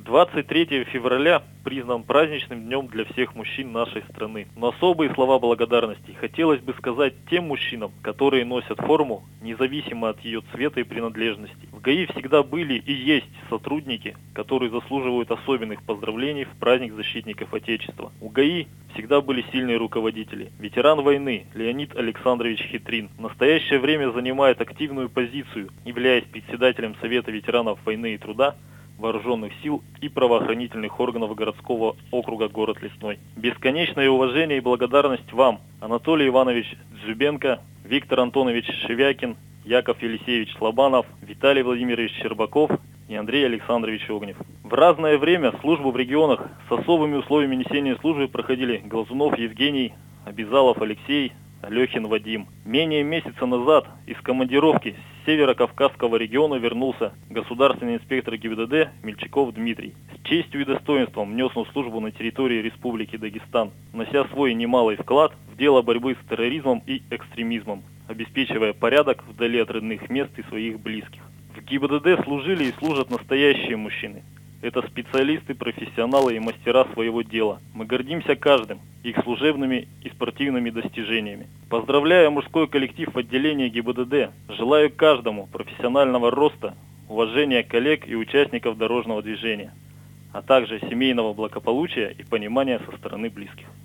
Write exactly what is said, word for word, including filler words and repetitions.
двадцать третьего февраля признан праздничным днем для всех мужчин нашей страны. Но особые слова благодарности хотелось бы сказать тем мужчинам, которые носят форму, независимо от ее цвета и принадлежности. В ГАИ всегда были и есть сотрудники, которые заслуживают особенных поздравлений в праздник защитников Отечества. У ГАИ всегда были сильные руководители. Ветеран войны Леонид Александрович Хитрин в настоящее время занимает активную позицию, являясь председателем Совета ветеранов войны и труда, вооруженных сил и правоохранительных органов городского округа город Лесной. Бесконечное уважение и благодарность вам, Анатолий Иванович Дзюбенко, Виктор Антонович Шевякин, Яков Елисеевич Слобанов, Виталий Владимирович Щербаков и Андрей Александрович Огнев. В разное время службу в регионах с особыми условиями несения службы проходили Глазунов Евгений, Абизалов Алексей, Алехин Вадим. Менее месяца назад из командировки с северо-кавказского региона вернулся государственный инспектор ГИБДД Мельчаков Дмитрий. С честью и достоинством нес он службу на территории Республики Дагестан, внося свой немалый вклад в дело борьбы с терроризмом и экстремизмом, обеспечивая порядок вдали от родных мест и своих близких. В ГИБДД служили и служат настоящие мужчины. Это специалисты, профессионалы и мастера своего дела. Мы гордимся каждым, их служебными и спортивными достижениями. Поздравляю мужской коллектив в отделении ГИБДД. Желаю каждому профессионального роста, уважения коллег и участников дорожного движения, а также семейного благополучия и понимания со стороны близких.